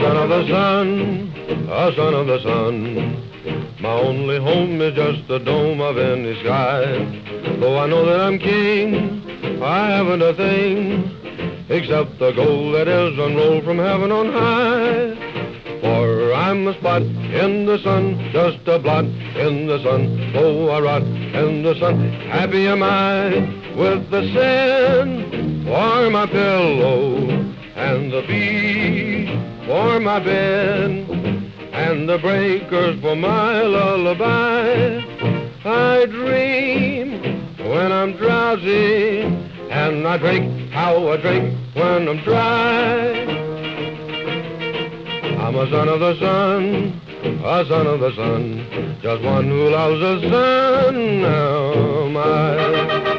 son of the sun, a son of the sun. My only home is just the dome of any sky. Though I know that I'm king, I haven't a thing except the gold that is unrolled from heaven on high. For I'm a spot in the sun, just a blot in the sun, though I rot in the sun. Happy am I with the sand for my pillow, and the beach for my bed, and the breakers for my lullaby. I dream when I'm drowsy, and I drink how I drink when I'm dry. I'm a son of the sun, a son of the sun, just one who loves the sun. Now, my